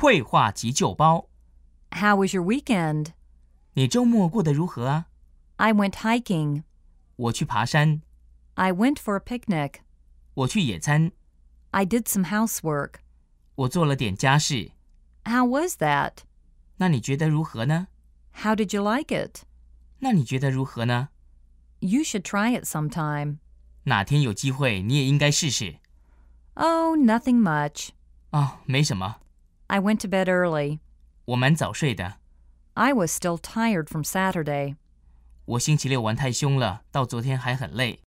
绘画急救包。 How was your weekend? 你周末过得如何啊？ I went hiking. 我去爬山。 I went for a picnic. 我去野餐。 I did some housework. 我做了点家事。 How was that? 那你觉得如何呢？ How did you like it? 那你觉得如何呢？ You should try it sometime. 哪天有机会你也应该试试。 Oh, nothing much. 哦，没什么。 I went to bed early. 我蛮早睡的。 I was still tired from Saturday. 我星期六玩太凶了，到昨天还很累。